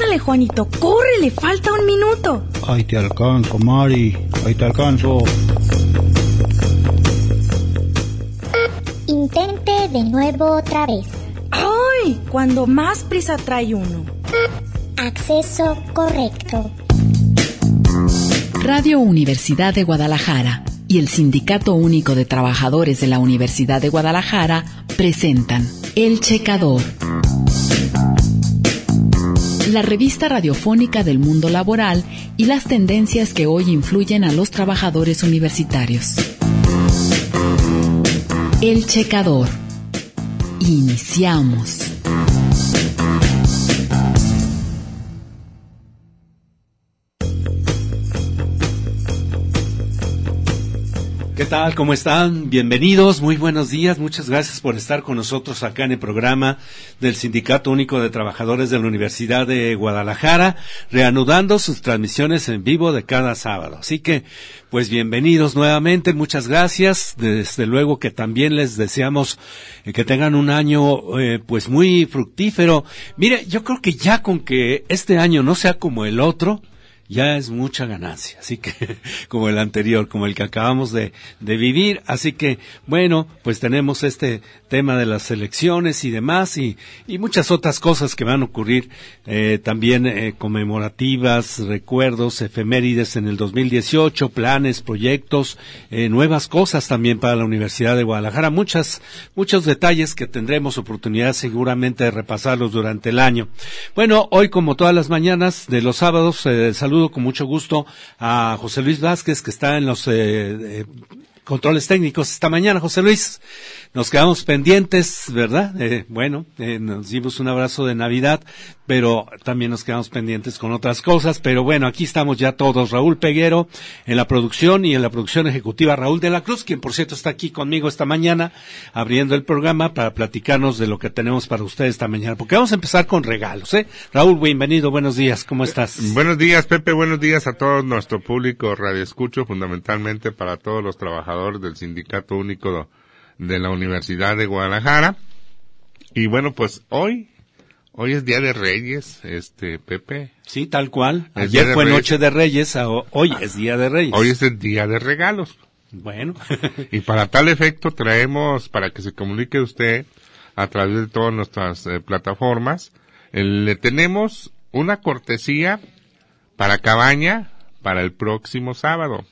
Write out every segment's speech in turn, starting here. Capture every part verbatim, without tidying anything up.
Órale, Juanito, corre, le falta un minuto. Ahí te alcanzo, Mari, ahí te alcanzo. Intente de nuevo otra vez. ¡Ay! Cuando más prisa trae uno. Acceso correcto. Radio Universidad de Guadalajara y el Sindicato Único de Trabajadores de la Universidad de Guadalajara presentan El Checador, la revista radiofónica del mundo laboral y las tendencias que hoy influyen a los trabajadores universitarios. El Checador. Iniciamos. ¿Qué tal? ¿Cómo están? Bienvenidos, muy buenos días, muchas gracias por estar con nosotros acá en el programa del Sindicato Único de Trabajadores de la Universidad de Guadalajara, reanudando sus transmisiones en vivo de cada sábado. Así que, pues bienvenidos nuevamente, muchas gracias, desde luego que también les deseamos eh, que tengan un año eh, pues muy fructífero. Mire, yo creo que ya con que este año no sea como el otro, ya es mucha ganancia, así que, como el anterior, como el que acabamos de, de vivir, así que, bueno, pues tenemos este tema de las elecciones y demás, y, y muchas otras cosas que van a ocurrir, eh, también eh, conmemorativas, recuerdos, efemérides en el dos mil dieciocho, planes, proyectos, eh, nuevas cosas también para la Universidad de Guadalajara, muchas, muchos detalles que tendremos oportunidad seguramente de repasarlos durante el año. Bueno, hoy como todas las mañanas de los sábados, eh, saludo con mucho gusto a José Luis Vázquez, que está en los eh, eh, controles técnicos esta mañana. José Luis, nos quedamos pendientes, ¿verdad? Eh, bueno, eh, nos dimos un abrazo de Navidad, pero también nos quedamos pendientes con otras cosas, pero bueno, aquí estamos ya todos. Raúl Peguero en la producción y en la producción ejecutiva Raúl de la Cruz, quien por cierto está aquí conmigo esta mañana, abriendo el programa para platicarnos de lo que tenemos para ustedes esta mañana, porque vamos a empezar con regalos, ¿eh? Raúl, bienvenido, buenos días, ¿cómo estás? Buenos días, Pepe, buenos días a todo nuestro público radioescucho, fundamentalmente para todos los trabajadores del Sindicato Único de la Universidad de Guadalajara. Y bueno, pues hoy, hoy es Día de Reyes, este, Pepe. Sí, tal cual. Ayer fue Noche de Reyes, hoy es Día de Reyes. Hoy es el Día de Regalos. Bueno. Y para tal efecto traemos, para que se comunique usted a través de todas nuestras eh, plataformas, eh, le tenemos una cortesía para Cabaña para el próximo sábado.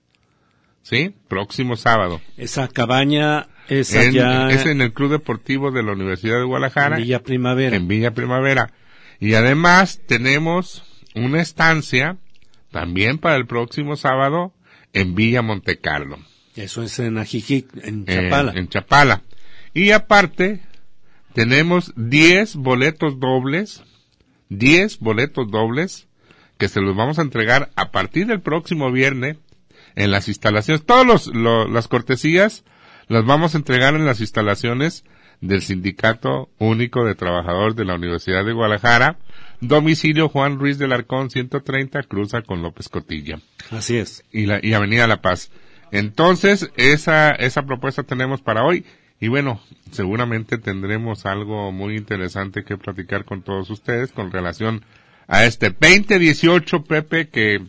¿Sí? Próximo sábado. Esa cabaña es en, allá... Es en el Club Deportivo de la Universidad de Guadalajara. En Villa Primavera. En Villa Primavera. Y además tenemos una estancia también para el próximo sábado en Villa Montecarlo. Eso es en Ajijic, en Chapala. En, en Chapala. Y aparte, tenemos diez boletos dobles, diez boletos dobles, que se los vamos a entregar a partir del próximo viernes en las instalaciones. Todas los, lo, las cortesías las vamos a entregar en las instalaciones del Sindicato Único de Trabajadores de la Universidad de Guadalajara, domicilio Juan Ruiz del Arcón ciento treinta, cruza con López Cotilla. Así es. Y la, y Avenida La Paz. Entonces, esa, esa propuesta tenemos para hoy. Y bueno, seguramente tendremos algo muy interesante que platicar con todos ustedes con relación a este veinte dieciocho, Pepe, que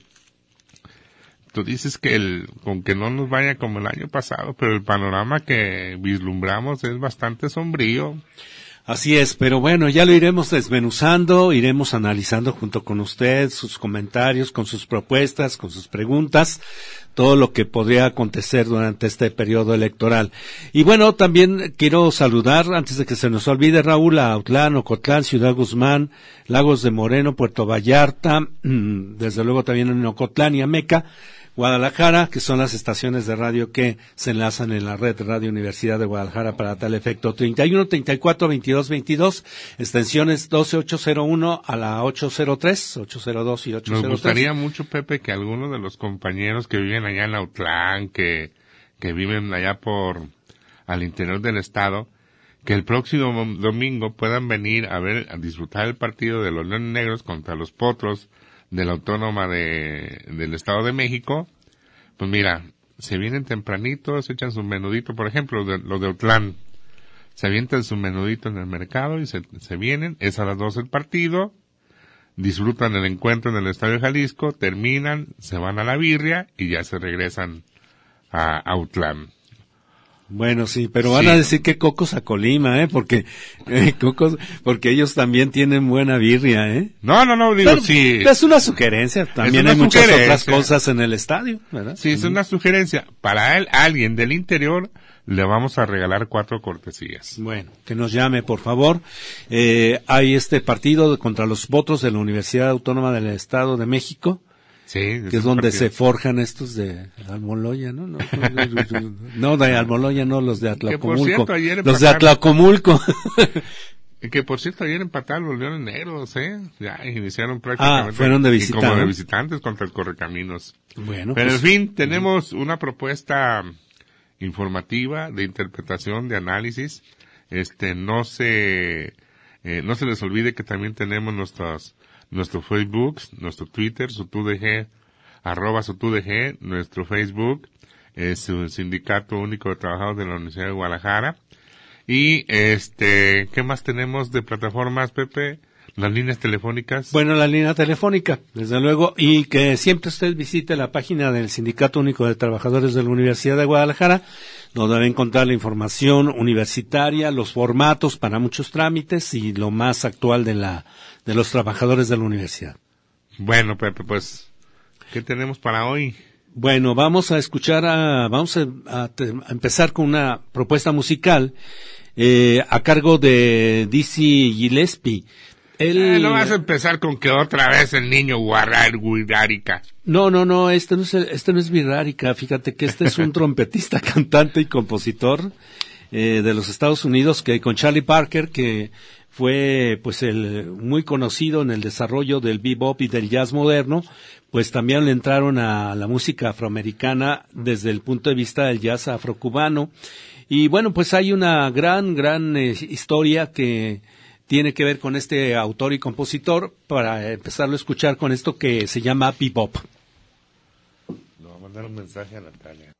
tú dices que el, con que no nos vaya como el año pasado, pero el panorama que vislumbramos es bastante sombrío. Así es, pero bueno, ya lo iremos desmenuzando, iremos analizando junto con usted sus comentarios, con sus propuestas, con sus preguntas, todo lo que podría acontecer durante este periodo electoral. Y bueno, también quiero saludar, antes de que se nos olvide, Raúl, a Autlán, Ocotlán, Ciudad Guzmán, Lagos de Moreno, Puerto Vallarta, desde luego también en Ocotlán y Ameca, Guadalajara, que son las estaciones de radio que se enlazan en la red Radio Universidad de Guadalajara para tal efecto. treinta y uno, treinta y cuatro, veintidós, veintidós, extensiones doce ocho cero uno a la ocho cero tres, ocho cero dos y ocho cero tres. Nos gustaría mucho, Pepe, que algunos de los compañeros que viven allá en Autlán, que, que viven allá por, al interior del estado, que el próximo domingo puedan venir a ver, a disfrutar el partido de los Leones Negros contra los Potros de la Autónoma de, del Estado de México. Pues mira, se vienen tempranitos, se echan su menudito, por ejemplo, los de, los de Autlán, se avientan su menudito en el mercado y se, se vienen, es a las doce el partido, disfrutan el encuentro en el Estadio Jalisco, terminan, se van a la birria y ya se regresan a Autlán. Bueno, sí, pero van Sí. a decir que Cocos a Colima, ¿eh? Porque, eh, Cocos, porque ellos también tienen buena birria, ¿eh? No, no, no, digo, Pero sí. es una sugerencia, también una hay muchas sugerencia. otras cosas en el estadio, ¿verdad? Sí, es una sugerencia. Para él, alguien del interior, le vamos a regalar cuatro cortesías. Bueno, que nos llame, por favor. Eh, hay este partido contra los Potros de la Universidad Autónoma del Estado de México, Sí. que es donde se forjan estos de Almoloya, ¿no? No, no, de Almoloya, no, los de Atlacomulco. cierto, ayer Los de empataron. Atlacomulco. Que por cierto, ayer empataron los Leones Negros, ¿eh? Ya iniciaron prácticamente. Ah, fueron de y visita, Como de ¿no? visitantes contra el Correcaminos. Bueno, Pero pues, en fin, tenemos una propuesta informativa, de interpretación, de análisis. Este, no se, eh, no se les olvide que también tenemos nuestros, nuestro Facebook, nuestro Twitter, su T U D G, arroba su T U D G, nuestro Facebook, es el Sindicato Único de Trabajadores de la Universidad de Guadalajara. Y este, ¿qué más tenemos de plataformas, Pepe? Las líneas telefónicas. bueno, la línea telefónica, desde luego, y que siempre usted visite la página del Sindicato Único de Trabajadores de la Universidad de Guadalajara, donde va a encontrar la información universitaria, los formatos para muchos trámites y lo más actual de la, de los trabajadores de la universidad. Bueno, Pepe, pues, ¿qué tenemos para hoy? Bueno, vamos a escuchar a, vamos a, a te- a empezar con una propuesta musical, eh, a cargo de Dizzy Gillespie. Él, Eh, no vas a empezar con que otra vez el niño guarrar guidárica. No, no, no, este no es, el- este no es Virrárica, fíjate que este es un trompetista, cantante y compositor eh, de los Estados Unidos, que con Charlie Parker, que fue pues el muy conocido en el desarrollo del bebop y del jazz moderno, pues también le entraron a la música afroamericana desde el punto de vista del jazz afrocubano. Y bueno, pues hay una gran, gran eh, historia que tiene que ver con este autor y compositor, para empezarlo a escuchar con esto que se llama bebop. Le voy a mandar un mensaje a Natalia.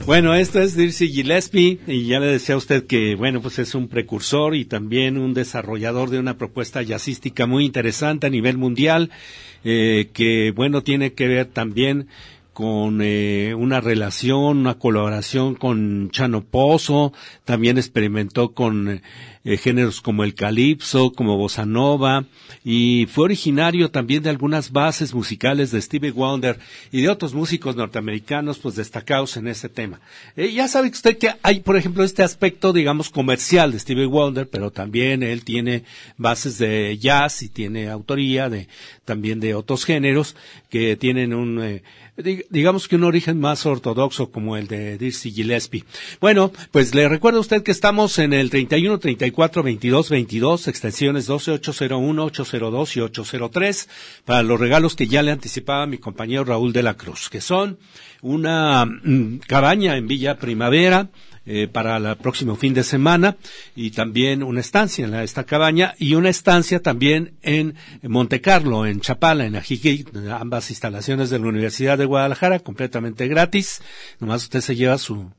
Bueno, esto es Dizzy Gillespie y ya le decía a usted que, bueno, pues es un precursor y también un desarrollador de una propuesta jazzística muy interesante a nivel mundial, eh, que, bueno, tiene que ver también con eh, una relación, una colaboración con Chano Pozo, también experimentó con eh, géneros como el calipso, como bossa nova, y fue originario también de algunas bases musicales de Stevie Wonder y de otros músicos norteamericanos pues destacados en ese tema. Eh, ya sabe usted que hay, por ejemplo, este aspecto, digamos, comercial de Stevie Wonder, pero también él tiene bases de jazz y tiene autoría de también de otros géneros que tienen un eh, digamos que un origen más ortodoxo como el de Dizzy Gillespie. Bueno, pues le recuerdo a usted que estamos en el treinta y uno, treinta y cuatro, veintidós, veintidós, extensiones doce, ocho cero uno, ocho cero dos y ocho cero tres, para los regalos que ya le anticipaba mi compañero Raúl de la Cruz, que son una mm, cabaña en Villa Primavera, Eh, para el próximo fin de semana, y también una estancia en la, esta cabaña y una estancia también en Monte Carlo, en Chapala, en Ajijic, ambas instalaciones de la Universidad de Guadalajara, completamente gratis. Nomás usted se lleva su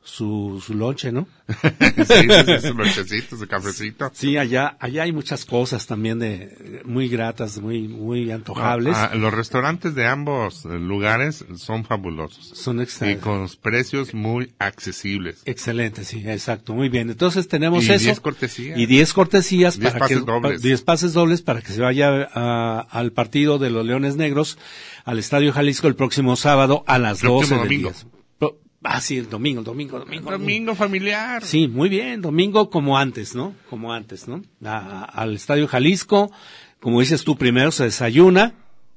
su su lonche, ¿no? Sí, sí, sí, su lonchecito, su cafecito. Sí, allá allá hay muchas cosas también de muy gratas, muy muy antojables. Ah, los restaurantes de ambos lugares son fabulosos. Son excelentes. Y con precios muy accesibles. Excelente, sí, exacto, muy bien. Entonces tenemos y eso. diez cortesías. Y diez cortesías. diez para pases que, dobles. diez pases dobles para que se vaya a, al partido de los Leones Negros al Estadio Jalisco el próximo sábado a las El doce del domingo. día. Ah, sí, el domingo, el domingo, domingo. Domingo, domingo familiar. Sí, muy bien, domingo como antes, ¿no? Como antes, ¿no? A, al Estadio Jalisco, como dices tú, primero se desayuna.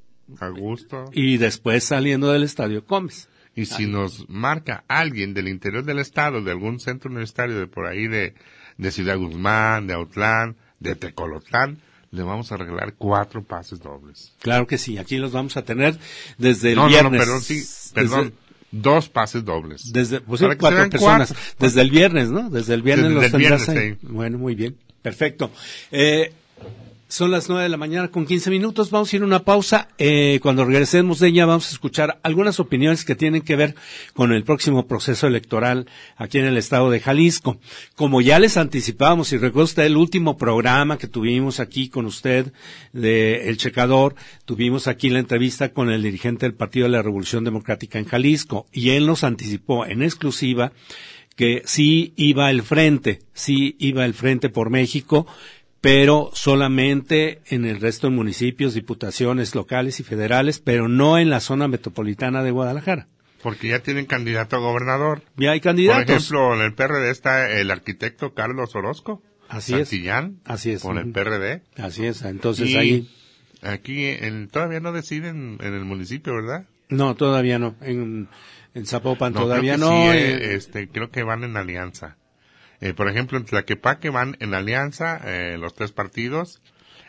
A gusto. Y después saliendo del estadio comes. Y si ahí nos marca alguien del interior del estado, de algún centro universitario, de por ahí de, de Ciudad Guzmán, de Autlán, de Tecolotlán, le vamos a regalar cuatro pases dobles. Claro que sí, aquí los vamos a tener desde el no, viernes. No, no, perdón, sí, perdón. Desde, Dos pases dobles. Desde, pues sí, cuatro personas. Cuatro. Desde el viernes, ¿no? Desde el viernes Desde los tendrás viernes, ahí. Sí. Bueno, muy bien. Perfecto. Eh, son las nueve de la mañana con quince minutos. Vamos a ir a una pausa. Eh, cuando regresemos de ella vamos a escuchar algunas opiniones que tienen que ver con el próximo proceso electoral aquí en el estado de Jalisco. Como ya les anticipábamos, y recuerda usted el último programa que tuvimos aquí con usted de El Checador, tuvimos aquí la entrevista con el dirigente del Partido de la Revolución Democrática en Jalisco, y él nos anticipó en exclusiva que sí iba el frente, sí iba el frente por México, pero solamente en el resto de municipios, diputaciones locales y federales, pero no en la zona metropolitana de Guadalajara. Porque ya tienen candidato a gobernador. Ya hay candidatos. Por ejemplo, en el P R D está el arquitecto Carlos Orozco. Así Santillán, es. Así es. Por el P R D. Así es. Entonces y ahí. Aquí en, todavía no deciden en el municipio, ¿verdad? No, todavía no. En, en Zapopan no, todavía creo que no. Sí, eh, eh, este, creo que van en alianza. Eh, por ejemplo, en Tlaquepaque van en alianza, eh, los tres partidos.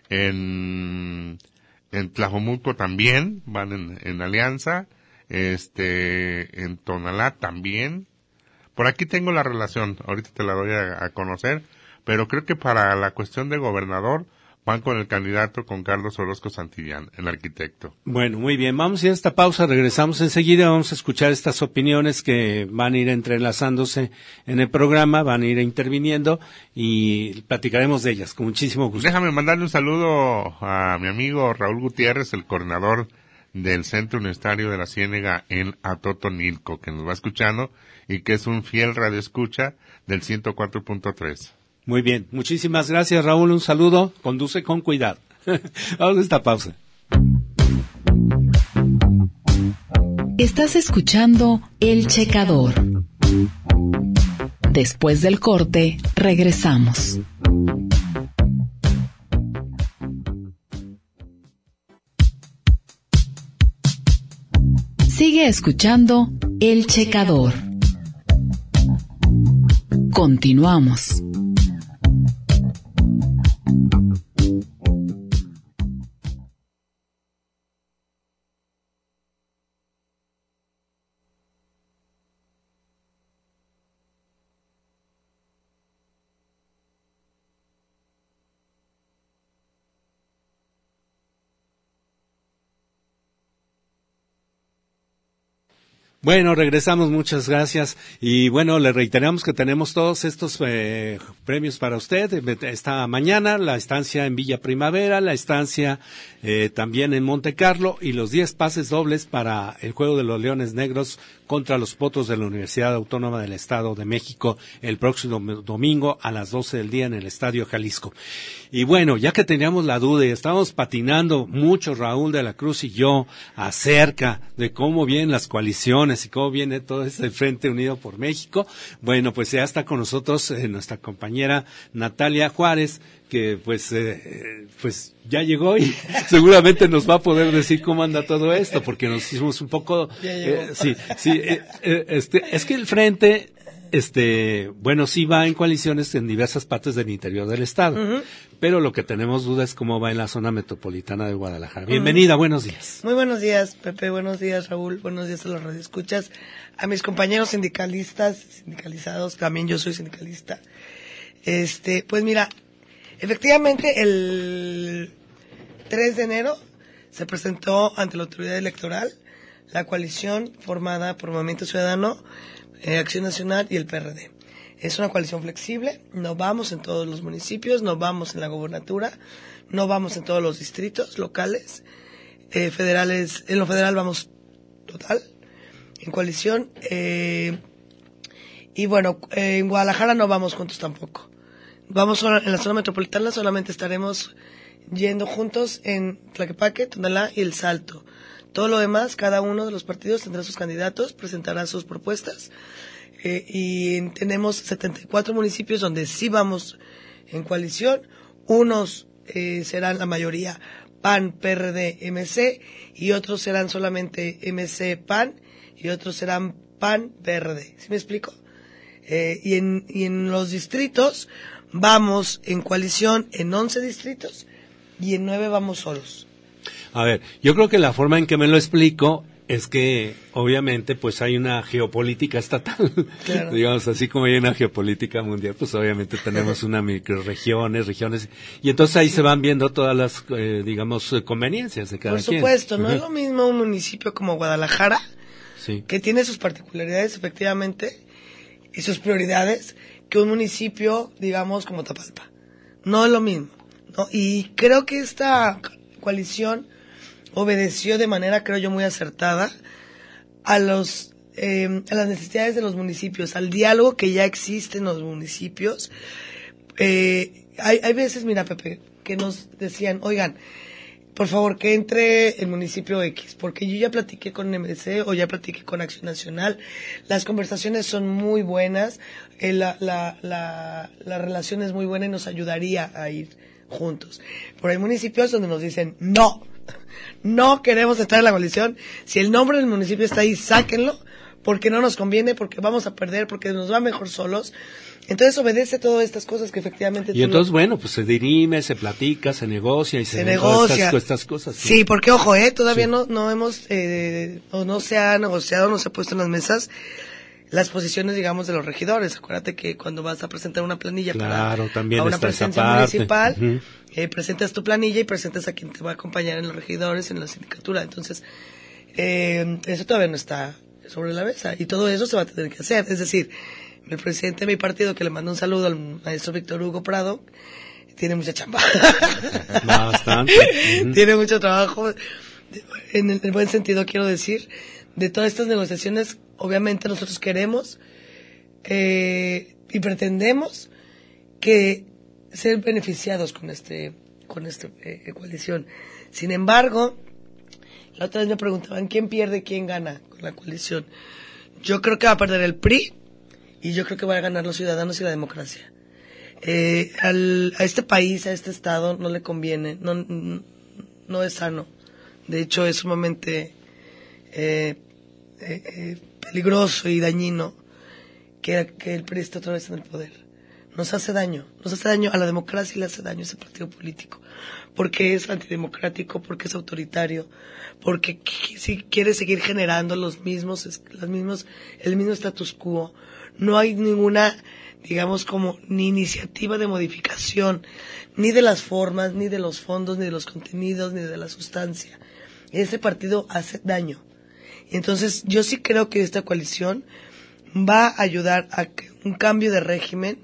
En, en Tlajomulco también van en, en alianza. Este, en Tonalá también. Por aquí tengo la relación, ahorita te la doy a, a conocer, pero creo que para la cuestión de gobernador van con el candidato, con Carlos Orozco Santillán, el arquitecto. Bueno, muy bien, vamos a ir a esta pausa, regresamos enseguida, vamos a escuchar estas opiniones que van a ir entrelazándose en el programa, van a ir interviniendo y platicaremos de ellas con muchísimo gusto. Déjame mandarle un saludo a mi amigo Raúl Gutiérrez, el coordinador del Centro Universitario de la Ciénega en Atotonilco, que nos va escuchando y que es un fiel radioescucha del ciento cuatro punto tres. Muy bien, muchísimas gracias Raúl, un saludo, conduce con cuidado. Vamos a esta pausa. Estás escuchando El Checador. Después del corte, regresamos. Sigue escuchando El Checador. Continuamos. Bueno, regresamos, muchas gracias. Y bueno, le reiteramos que tenemos todos estos eh, premios para usted. Esta mañana, la estancia en Villa Primavera, la estancia eh, también en Monte Carlo y los diez pases dobles para el juego de los Leones Negros contra los Potros de la Universidad Autónoma del Estado de México el próximo domingo a las doce del día en el Estadio Jalisco. Y bueno, ya que teníamos la duda y estábamos patinando mucho Raúl de la Cruz y yo acerca de cómo vienen las coaliciones y cómo viene todo este Frente Unido por México, bueno, pues ya está con nosotros eh, nuestra compañera Natalia Juárez, que pues eh, pues ya llegó y seguramente nos va a poder decir cómo anda todo esto, porque nos hicimos un poco eh, sí, sí, eh, eh, este, es que el Frente este, bueno, sí va en coaliciones en diversas partes del interior del estado, uh-huh. pero lo que tenemos duda es cómo va en la zona metropolitana de Guadalajara. Bienvenida, uh-huh. buenos días. Muy buenos días, Pepe, buenos días, Raúl, buenos días a los radioescuchas, a mis compañeros sindicalistas, sindicalizados, también yo soy sindicalista. Este, pues mira, efectivamente el tres de enero se presentó ante la autoridad electoral la coalición formada por Movimiento Ciudadano, Eh, Acción Nacional y el P R D. Es una coalición flexible, no vamos en todos los municipios, no vamos en la gobernatura, no vamos en todos los distritos locales, eh, federales, en lo federal vamos total, en coalición, eh, y bueno, eh, en Guadalajara no vamos juntos tampoco. Vamos solo, en la zona metropolitana solamente estaremos yendo juntos en Tlaquepaque, Tonalá y El Salto. Todo lo demás, cada uno de los partidos tendrá sus candidatos, presentará sus propuestas, eh, y tenemos setenta y cuatro municipios donde sí vamos en coalición. Unos eh, serán la mayoría P A N, P R D, M C, y otros serán solamente M C, P A N, y otros serán P A N, P R D. ¿Sí me explico? Eh, y, en, y en los distritos vamos en coalición en once distritos y en nueve vamos solos. A ver, yo creo que la forma en que me lo explico es que, obviamente, pues hay una geopolítica estatal, claro. digamos, así como hay una geopolítica mundial, pues obviamente tenemos una microregiones, regiones, y entonces ahí sí. se van viendo todas las, eh, digamos, conveniencias de cada Por quien. Por supuesto, no uh-huh. es lo mismo un municipio como Guadalajara, sí. que tiene sus particularidades, efectivamente, y sus prioridades, que un municipio, digamos, como Tapalpa. No es lo mismo, ¿no? Y creo que esta coalición obedeció de manera, creo yo, muy acertada a los eh, a las necesidades de los municipios, al diálogo que ya existe en los municipios. Eh, hay, hay veces, mira, Pepe, que nos decían, oigan, por favor, que entre el municipio X, porque yo ya platiqué con M C o ya platiqué con Acción Nacional, las conversaciones son muy buenas, eh, la, la, la, la relación es muy buena y nos ayudaría a ir juntos. Pero hay municipios donde nos dicen, no, no queremos estar en la coalición, si el nombre del municipio está ahí, sáquenlo, porque no nos conviene, porque vamos a perder, porque nos va mejor solos. Entonces obedece todas estas cosas que efectivamente... Y entonces, lo... bueno, pues se dirime, se platica, se negocia y se, se negocia. Estas, estas cosas. ¿Sí? sí, porque ojo, eh, todavía sí. no, no hemos, eh, o no se ha negociado, no se ha puesto en las mesas las posiciones, digamos, de los regidores. Acuérdate que cuando vas a presentar una planilla claro, para también a una está presencia esa parte. municipal, uh-huh. eh, presentas tu planilla y presentas a quien te va a acompañar en los regidores, en la sindicatura. Entonces, eh, eso todavía no está sobre la mesa y todo eso se va a tener que hacer. Es decir, el presidente de mi partido, que le mando un saludo al maestro Víctor Hugo Prado, tiene mucha chamba. Bastante. Uh-huh. Tiene mucho trabajo. En el buen sentido, quiero decir, de todas estas negociaciones, obviamente nosotros queremos eh, y pretendemos que ser beneficiados con este con esta eh, coalición. Sin embargo, la otra vez me preguntaban quién pierde y quién gana con la coalición. Yo creo que va a perder el P R I y yo creo que van a ganar los ciudadanos y la democracia. Eh, al, a este país, a este estado, no le conviene, no, no es sano. De hecho, es sumamente eh, eh, eh, peligroso y dañino que, que el P R I esté otra vez en el poder. Nos hace daño, nos hace daño a la democracia y le hace daño a ese partido político. Porque es antidemocrático, porque es autoritario, porque si quiere seguir generando los mismos, los mismos, el mismo status quo. No hay ninguna, digamos, como ni iniciativa de modificación, ni de las formas, ni de los fondos, ni de los contenidos, ni de la sustancia. Ese partido hace daño. Y entonces yo sí creo que esta coalición va a ayudar a que un cambio de régimen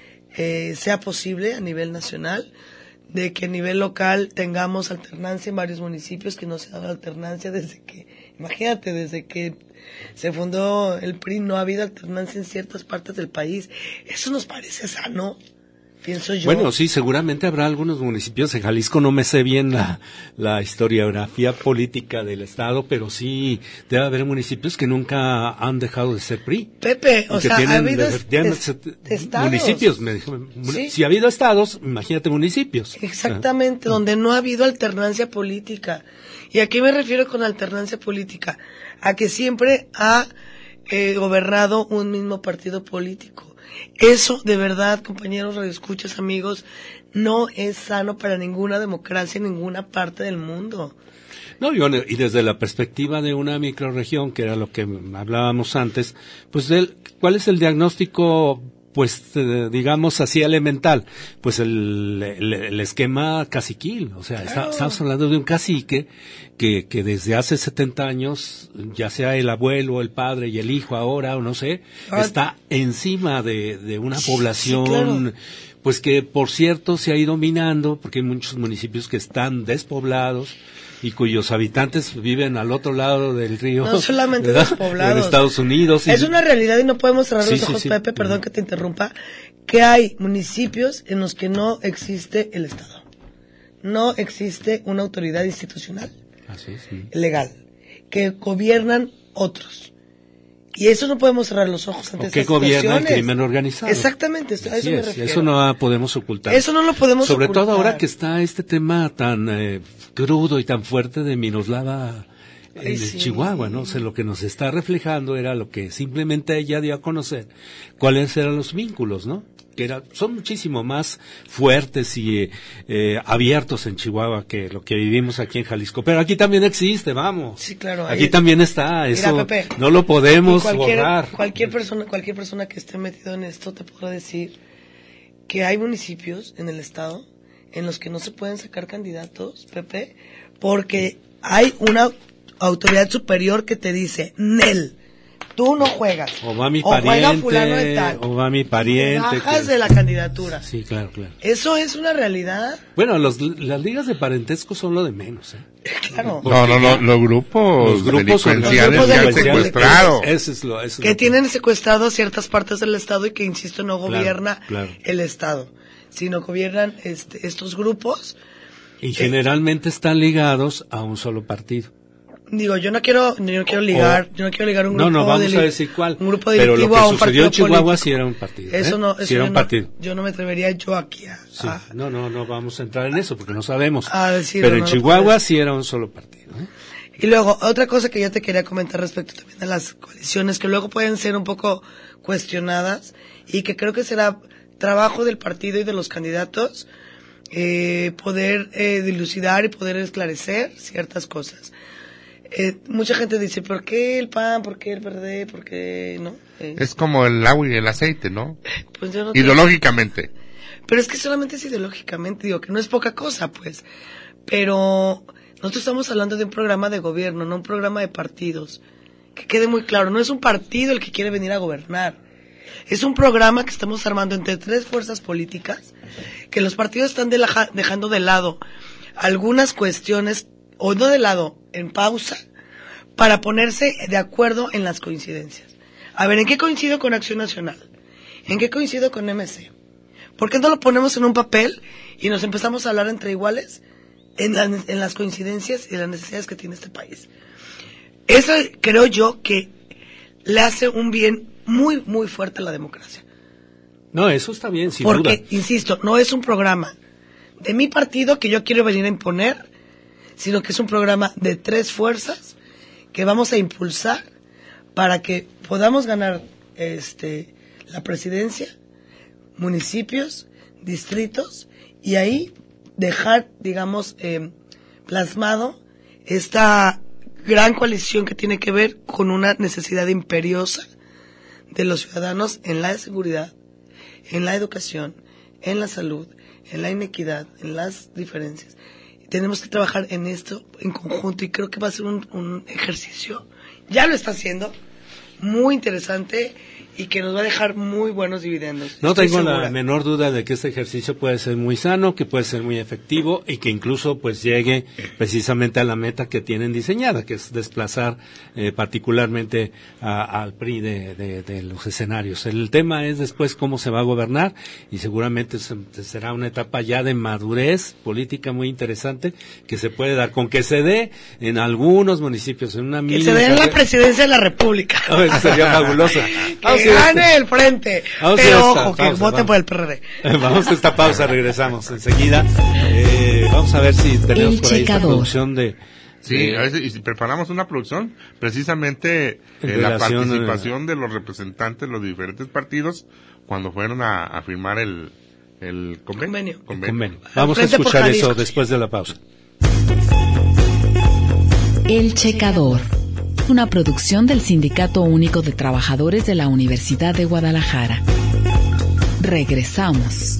eh, sea posible a nivel nacional, de que a nivel local tengamos alternancia en varios municipios, que no se haga alternancia desde que, imagínate, desde que se fundó el P R I no ha habido alternancia en ciertas partes del país. Eso nos parece sano, pienso yo. Bueno, sí, seguramente habrá algunos municipios. En Jalisco no me sé bien la, la historiografía política del estado, pero sí debe haber municipios que nunca han dejado de ser P R I. Pepe, o sea, ha habido de, de, est- de, estados. Municipios, me dijo, ¿Sí? Si ha habido estados, imagínate municipios. Exactamente, ah. donde no ha habido alternancia política. ¿Y a qué me refiero con alternancia política? A que siempre ha eh, gobernado un mismo partido político. Eso, de verdad, compañeros, radioescuchas, amigos, no es sano para ninguna democracia en ninguna parte del mundo. No, y, bueno, y desde la perspectiva de una microrregión, que era lo que hablábamos antes, pues, el, ¿cuál es el diagnóstico? Pues, eh, digamos así elemental, pues el, el, el esquema caciquil, o sea, Claro. está, estamos hablando de un cacique que, que desde hace setenta años, ya sea el abuelo, el padre y el hijo ahora, o no sé, Ah. está encima de, de una Sí, población, claro. pues que por cierto se ha ido minando, porque hay muchos municipios que están despoblados, y cuyos habitantes viven al otro lado del río. No solamente ¿verdad? despoblados. En Estados Unidos. Y es una realidad y no podemos cerrar Sí, los sí, ojos, sí. Pepe, perdón que te interrumpa, que hay municipios en los que no existe el Estado. No existe una autoridad institucional, Así es, sí. legal, que gobiernan otros. Y eso no podemos cerrar los ojos ante O que estas gobierna el situaciones. crimen organizado. Exactamente, a eso Así me es, refiero. eso no podemos ocultar. Eso no lo podemos Sobre ocultar. todo ahora que está este tema tan eh, crudo y tan fuerte de Miroslava en Ay, el sí. Chihuahua, ¿no? O sea, lo que nos está reflejando era lo que simplemente ella dio a conocer, cuáles eran los vínculos, ¿no? Que era, son muchísimo más fuertes y eh, abiertos en Chihuahua que lo que vivimos aquí en Jalisco. Pero aquí también existe, vamos. Sí, claro. Aquí ahí- también está, eso Mira, Pepe, no lo podemos y cualquier, borrar. Cualquier persona, cualquier persona que esté metido en esto te podrá decir que hay municipios en el estado en los que no se pueden sacar candidatos, Pepe, porque hay una autoridad superior que te dice, Nel, tú no juegas. O va mi o juega fulano de pariente, tal. o va mi Y pariente. te bajas que- de la candidatura. Sí, claro, claro. Eso es una realidad. Bueno, los, las ligas de parentesco son lo de menos, ¿eh? Claro. No, no, no, los grupos, Los grupos delincuenciales los grupos que han delincuenciales, secuestrado. Eso es lo, eso es Que lo tienen secuestrado ciertas partes del estado y que, insisto, no Claro, gobierna claro. el estado, sino gobiernan este, estos grupos. Y generalmente están ligados a un solo partido. Digo, yo no quiero, yo no quiero ligar, O- yo no quiero ligar un No, grupo no, vamos deli- a decir cuál. un grupo Pero lo delictivo que a un sucedió en partido Chihuahua político. sí era un partido. ¿eh? Eso no, eso sí era yo un no- partido. yo no me atrevería yo aquí a, Sí. a- No, no, no vamos a entrar en eso porque no sabemos. a decirlo, Pero en no lo Chihuahua puedes. sí era un solo partido. ¿eh? Y luego, otra cosa que yo te quería comentar respecto también a las coaliciones, que luego pueden ser un poco cuestionadas, y que creo que será trabajo del partido y de los candidatos, eh, poder eh, dilucidar y poder esclarecer ciertas cosas. Eh, mucha gente dice, ¿por qué el P A N? ¿Por qué el P R D? ¿Por qué no? Eh, Es como el agua y el aceite, ¿no? pues yo no te- Ideológicamente. Pero es que solamente es ideológicamente, digo, que no es poca cosa, pues. Pero nosotros estamos hablando de un programa de gobierno, no un programa de partidos. Que quede muy claro, no es un partido el que quiere venir a gobernar. Es un programa que estamos armando entre tres fuerzas políticas, que los partidos están de la- dejando de lado algunas cuestiones, o no de lado, en pausa, para ponerse de acuerdo en las coincidencias. A ver, ¿en qué coincido con Acción Nacional? ¿En qué coincido con M C? ¿Por qué no lo ponemos en un papel y nos empezamos a hablar entre iguales en, la- en las coincidencias y las necesidades que tiene este país? Eso creo yo que le hace un bien muy, muy fuerte a la democracia. No, eso está bien, sin Porque, duda. insisto, no es un programa de mi partido que yo quiero venir a imponer, sino que es un programa de tres fuerzas que vamos a impulsar para que podamos ganar este la presidencia, municipios, distritos, y ahí dejar, digamos, eh, plasmado esta gran coalición que tiene que ver con una necesidad imperiosa de los ciudadanos en la seguridad, en la educación, en la salud, en la inequidad, en las diferencias. Tenemos que trabajar en esto en conjunto y creo que va a ser un, un ejercicio, ya lo está haciendo, muy interesante y que nos va a dejar muy buenos dividendos. No Estoy tengo segura. la menor duda de que este ejercicio puede ser muy sano, que puede ser muy efectivo y que incluso pues llegue precisamente a la meta que tienen diseñada, que es desplazar eh, particularmente a, al P R I de, de, de los escenarios. El tema es después cómo se va a gobernar y seguramente se, será una etapa ya de madurez política muy interesante que se puede dar, con que se dé en algunos municipios, en una Que se dé en la presidencia de la República. Oh, eso sería fabuloso. Que gane el frente. Vamos Pero a esta ojo, que pausa, voten vamos. por el P R D. Vamos a esta pausa, regresamos enseguida. Eh, vamos a ver si tenemos El por ahí esta checador. producción de... Sí, de- a veces, y si preparamos una producción, precisamente En eh, la relación, participación de los representantes de los diferentes partidos cuando fueron a, a firmar el, el convenio. Convenio. convenio. Vamos a Frente por escuchar Jalisco. eso después de la pausa. El Checador, una producción del Sindicato Único de Trabajadores de la Universidad de Guadalajara. Regresamos.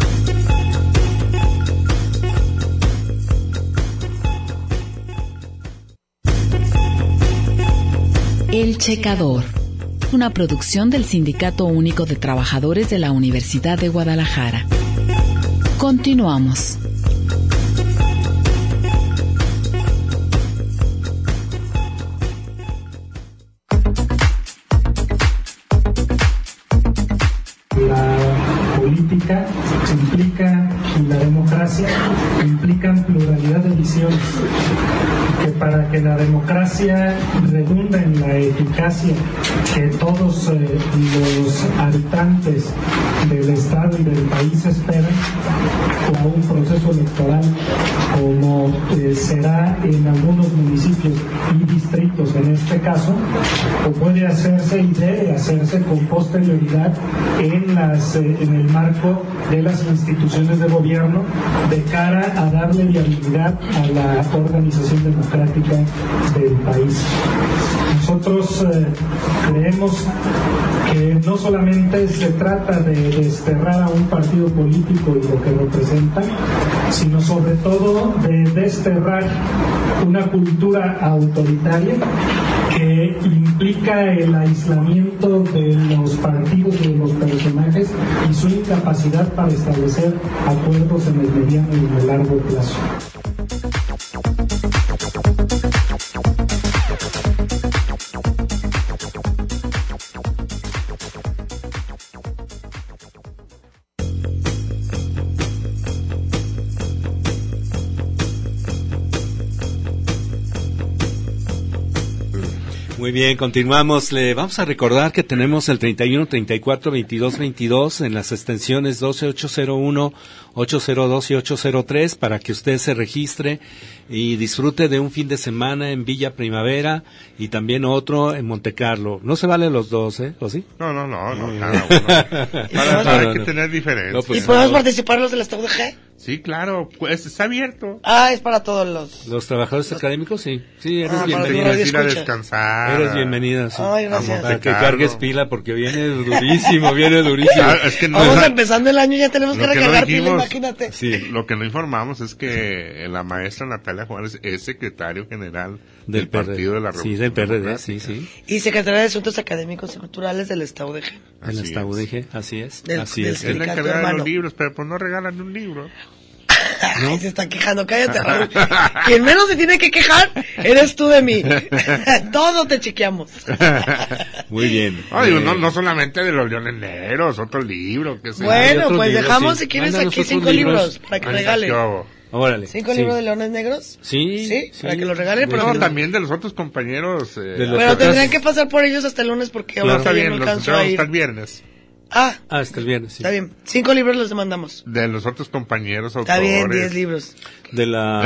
El Checador, una producción del Sindicato Único de Trabajadores de la Universidad de Guadalajara. Continuamos. La política implica, y la democracia implican pluralidad de visiones, que para que la democracia redunde en la eficacia que todos eh, los habitantes del Estado y del país esperan, a un proceso electoral como eh, será en algunos municipios y distritos en este caso, o puede hacerse y debe hacerse con posterioridad en, las, eh, en el marco de las instituciones de gobierno de cara a darle viabilidad a la organización democrática del país. Nosotros eh, creemos que no solamente se trata de desterrar a un partido político y lo que representa, sino sobre todo de desterrar una cultura autoritaria que implica el aislamiento de los partidos y de los personajes y su incapacidad para establecer acuerdos en el mediano y en el largo plazo. Muy bien, continuamos. Le vamos a recordar que tenemos el treinta y uno, treinta y cuatro, veintidós, veintidós en las extensiones doce, ocho cero uno, ocho cero dos y ocho cero tres para que usted se registre y disfrute de un fin de semana en Villa Primavera y también otro en Montecarlo. No se vale los dos, ¿eh? ¿O sí? No, no, no, no, cada uno. Para, para No, no, hay que no. tener diferencias. No, pues, ¿Y podemos no. participar los de la Estado de G? Sí, claro, pues está abierto. Ah, es para todos los... Los trabajadores académicos, sí. Sí, eres Ah, para Te los bienvenida. radio quieres ir a escucha. descansar. Eres bienvenida, sí. Ay, gracias. Para que Montecarlo. cargues pila porque viene durísimo, viene durísimo. Ah, es que no, Vamos empezando el año y ya tenemos que Lo que no recargar pila, dijimos. imagínate. Sí. Lo que no informamos es que la maestra Natalia Juárez es secretario general Del del Partido de la Sí, Revolución del P R D, Democrática. sí, sí. Y secretaria de Asuntos Académicos y Culturales del Estado de G. En Así el Estado es. de G, así es. Del- así del es. Es la Sindicato, encargada de hermano. los libros, pero pues no regalan un libro. Ay, se está quejando, cállate, Raúl. Quien menos se tiene que quejar eres tú de mí. Todo te chequeamos. Muy bien. No, digo, Eh, no, no solamente de los Leones Negros, otro libro, que sé. Bueno, otros pues libros, dejamos sí. si quieres Mándanos aquí otros cinco libros. libros para que Ahí está, regalen. ¿qué hago? Órale. ¿Cinco sí. libros de Leones Negros? Sí, Sí, sí. para que los regalen. Pero, No, que- también de los otros compañeros. Eh, De los pero otros- tendrían que pasar por ellos hasta el lunes porque no, ahora está ya bien, no los alcanzo a entregamos ir. hasta el viernes. Ah, Ah, hasta el viernes, sí. está bien. Cinco libros los demandamos. De los otros compañeros Está autores. bien, diez libros. De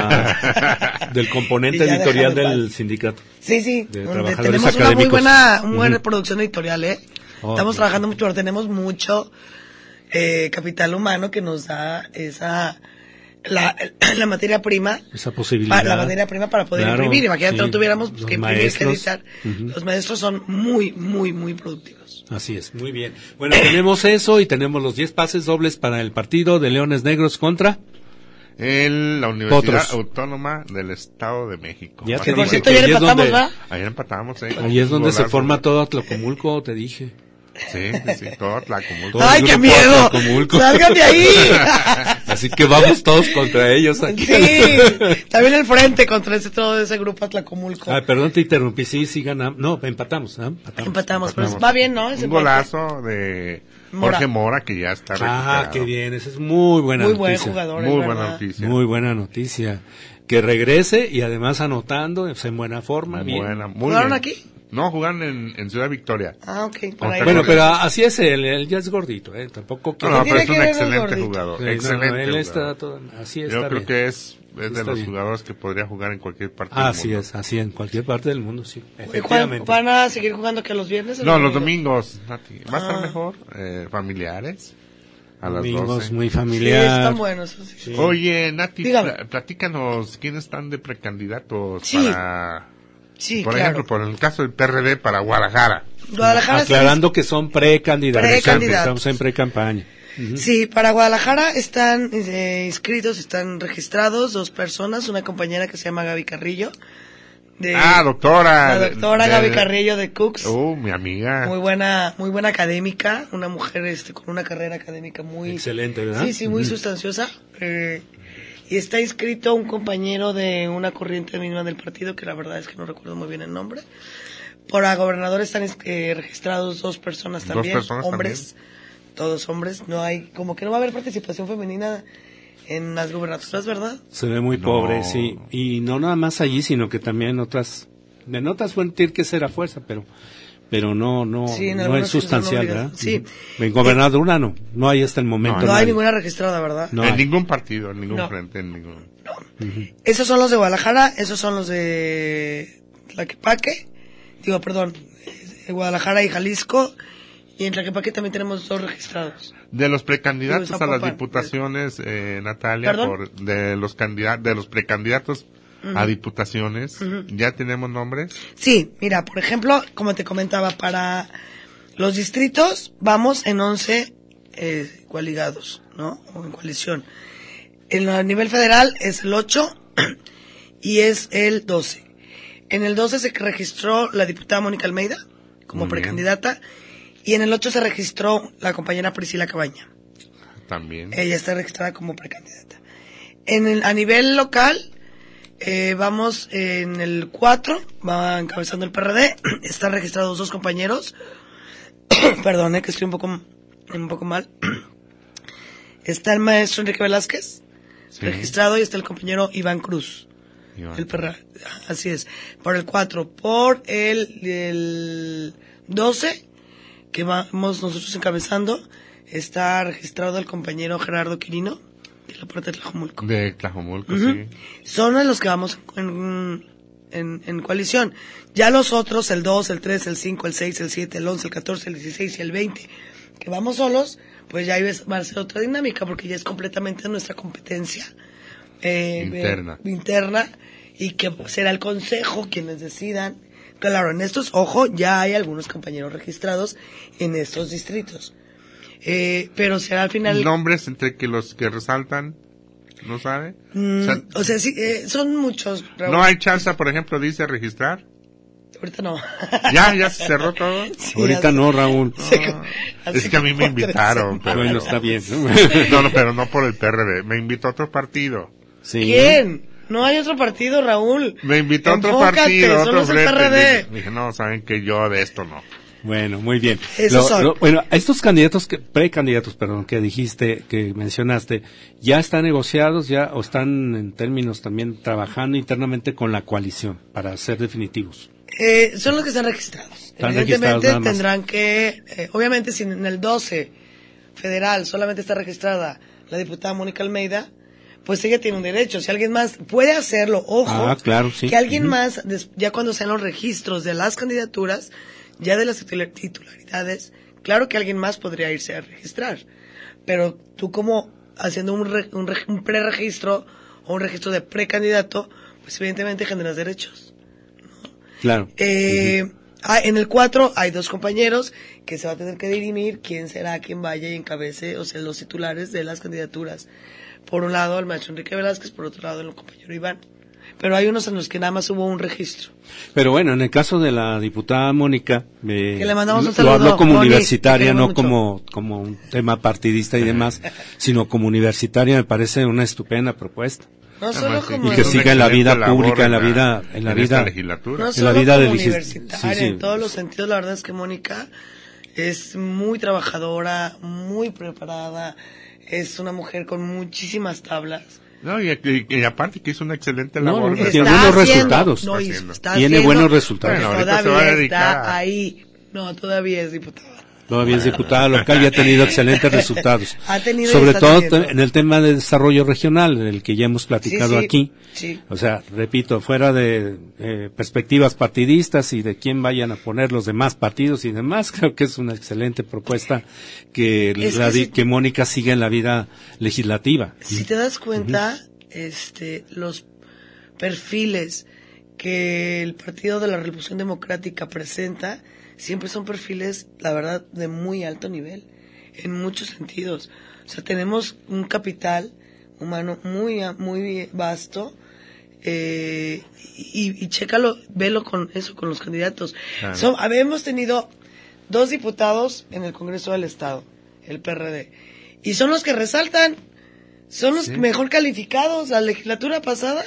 la, del componente Y ya editorial déjame en del paz. sindicato. Sí, sí, De donde trabajadores tenemos una muy académicos. buena, muy buena Ujú. producción editorial, ¿eh? Oh, Estamos ok. trabajando mucho, ahora tenemos mucho eh, capital humano que nos da esa, la, la materia prima. Esa posibilidad. Pa- la materia prima para poder Claro, imprimir. Imagínate, sí. no tuviéramos pues, Los que imprimir, que maestros. editar. Ujú. Los maestros son muy, muy, muy productivos. Así es, muy bien. Bueno, tenemos eso y tenemos los diez pases dobles para el partido de Leones Negros contra En la Universidad Potros. Autónoma del Estado de México. Ya Más te o Por menos. dije cierto, que ayer ahí es empatamos, donde, ¿verdad? Ayer empatamos, ¿eh? ahí es donde se Golazo. forma todo Atlacomulco, te dije. Sí, sí, sí, todo Tlacomulco. Todo ¡Ay, el qué grupo miedo! Atlacomulco. ¡Salgan de ahí! Así que vamos todos contra ellos aquí. Sí, también el frente contra ese, todo ese grupo Atlacomulco. Ah, perdón, te interrumpí, sí, sí ganamos. No, empatamos, ¿ah? Empatamos. Empatamos, pero Empatamos. va bien, ¿no? Ese Un empate. golazo de Mora. Jorge Mora, que ya está Ah, recuperado. qué bien, esa es muy buena Muy noticia. buen jugador, Muy es buena verdad. noticia. Muy buena noticia. Que regrese y además anotando, o sea, en buena forma, Muy bien. buena, muy ¿Jugaron bien. aquí? No, jugaron en, en Ciudad Victoria. Ah, ok. Para Contra ir. Bueno, Bueno, pero así es él, él ya es gordito, ¿eh? Tampoco No, quiere... no, tiene pero es que un ver el excelente gordito? jugador. Sí, no, excelente no, él jugador. está todo, así está Yo creo bien. que es, es de Está los bien. jugadores que podría jugar en cualquier parte Así del mundo. es, así en cualquier parte del mundo, sí. ¿Y Juan, Efectivamente. ¿Van a seguir jugando que los viernes? o No, los domingos, Nati. Va a estar Ah. mejor. Eh, familiares. A las Domingos doce. muy Sí, familiar. están buenos. eso sí. Sí. Oye, Nati, Dígame. pla- platícanos quiénes están de precandidatos Sí. para, Sí, por claro. ejemplo, por el caso del P R D para Guadalajara. Guadalajara está- Aclarando que son precandidatos. Precandidatos. Estamos en precampaña. Ujú. Sí, para Guadalajara están eh, inscritos, están registrados dos personas, una compañera que se llama Gaby Carrillo. De, ah, doctora. La doctora de- Gaby de- Carrillo de Cooks. Oh, mi amiga. Muy buena, muy buena académica, una mujer este con una carrera académica muy Excelente, ¿verdad? Sí, sí, muy Ujú. sustanciosa. Eh, y está inscrito un compañero de una corriente misma del partido, que la verdad es que no recuerdo muy bien el nombre. Para gobernador están eh, registrados dos personas Dos también, personas hombres, todos hombres. No hay, como que no va a haber participación femenina en las gubernaturas, ¿verdad? Se ve muy No. pobre, sí. Y no nada más allí, sino que también en otras... En otras bueno, tiene que ser a fuerza, pero pero no no Sí, en no algunas es sí son sustancial, obligadas. ¿verdad? Sí. Ujú. En gobernadora no, no hay hasta el momento. No hay nadie. ninguna registrada, ¿verdad? No en hay. ningún partido, en ningún No. frente, en ningún. Esos son los de Guadalajara, esos son los de Tlaquepaque, digo, perdón, de Guadalajara y Jalisco, y en Tlaquepaque también tenemos dos registrados. De los precandidatos Digo, a las Zapopan. diputaciones, eh, Natalia, ¿Perdón? por, de los candidatos, de los precandidatos a diputaciones, ¿ya tenemos nombres? Sí, mira, por ejemplo, como te comentaba, para los distritos vamos en once eh, coaligados, ¿no? O en coalición. En a nivel federal es el ocho y es el doce. En el doce se registró la diputada Mónica Almeida como Muy bien. precandidata y en el ocho se registró la compañera Priscila Cabaña. También. Ella está registrada como precandidata. En el, a nivel local, eh, vamos en el cuatro, va encabezando el P R D, están registrados dos compañeros. Perdón, eh, que estoy un poco, un poco mal. Está el maestro Enrique Velázquez, Sí. registrado, y está el compañero Iván Cruz. Iván. El P R D, así es. Por el cuatro, por el, el doce, que vamos nosotros encabezando, está registrado el compañero Gerardo Quirino, de la parte de Tlajomulco. De Tlajomulco, Ujú. sí. Son los que vamos en, en, en coalición. Ya los otros, el dos, el tres, el cinco, el seis, el siete, el once, el catorce, el dieciséis y el veinte, que vamos solos, pues ya ahí ves- va a ser otra dinámica, porque ya es completamente nuestra competencia eh, Interna. eh, interna, y que será el consejo quienes decidan. Claro, en estos, ojo, ya hay algunos compañeros registrados en estos distritos. Eh, pero será al final... Nombres entre que los que resaltan, ¿no sabe? Mm, O sea, o sea, sí, eh, son muchos, Raúl. no hay chance, por ejemplo, dice registrar. Ahorita no. Ya, ya se cerró todo. Sí, Ahorita hace- no, Raúl. hace- hace Es que a mí me como tres invitaron, pero- Bueno, está bien. ¿no? No, no, pero no por el P R D. Me invitó a otro partido. Sí. ¿Quién? No hay otro partido, Raúl. Me invitó a otro Enfócate, partido, a solo otro es el frente. P R D. Dije, dije, no, saben que yo de esto no. Bueno, muy bien. Esos Lo- son. lo- bueno, estos candidatos, que, precandidatos, perdón, que dijiste, que mencionaste, ¿ya están negociados ya o están en términos también trabajando internamente con la coalición para ser definitivos? Eh, son los que están registrados. Están Evidentemente registrados nada más. tendrán que, eh, obviamente si en el doce federal solamente está registrada la diputada Mónica Almeida, pues ella tiene un derecho. Si alguien más puede hacerlo, ojo, Ah, claro, sí. que alguien Ujú. más, des- ya cuando sean los registros de las candidaturas, ya de las titular- titularidades, claro que alguien más podría irse a registrar. Pero tú como haciendo un, re- un, re- un preregistro o un registro de precandidato, pues evidentemente generas derechos. Claro. Eh, Ah, en el cuatro hay dos compañeros que se va a tener que dirimir quién será quien vaya y encabece, o sea, los titulares de las candidaturas. Por un lado el maestro Enrique Velázquez, por otro lado el compañero Iván. Pero hay unos en los que nada más hubo un registro. Pero bueno, en el caso de la diputada Mónica, eh, que le mandamos un lo saludo, habló como Moni, universitaria, no mucho. como como un tema partidista y demás, sino como universitaria, me parece una estupenda propuesta. No solo sí, como Y que es una siga en la vida excelente pública, en la labor vida, en la en vida, esta legislatura. No en solo la vida como de legis- universitaria, sí, sí. en todos los sentidos, la verdad es que Mónica es muy trabajadora, muy preparada, es una mujer con muchísimas tablas. No, y, y- y aparte que hizo una excelente No, labor. no, de- no, tiene buenos haciendo- resultados. No, y Está haciendo. está Tiene haciendo, buenos resultados. pero Bueno, ahorita se va a todavía dedicar está a- ahí. No, todavía es diputada. Todavía es diputada local y ha tenido excelentes resultados. Ha tenido y Sobre está todo teniendo. en el tema de desarrollo regional, del que ya hemos platicado Sí, sí, aquí. sí. O sea, repito, fuera de eh, perspectivas partidistas y de quién vayan a poner los demás partidos y demás, creo que es una excelente propuesta que, Es la que di- si- que Mónica siga en la vida legislativa. Si te das cuenta, este, los perfiles que el Partido de la Revolución Democrática presenta siempre son perfiles, la verdad, de muy alto nivel, en muchos sentidos. O sea, tenemos un capital humano muy, muy vasto, eh, y, y chécalo, velo con eso, con los candidatos. Claro. Son, habemos tenido dos diputados en el Congreso del Estado, el P R D, y son los que resaltan, son los Sí. mejor calificados. La legislatura pasada,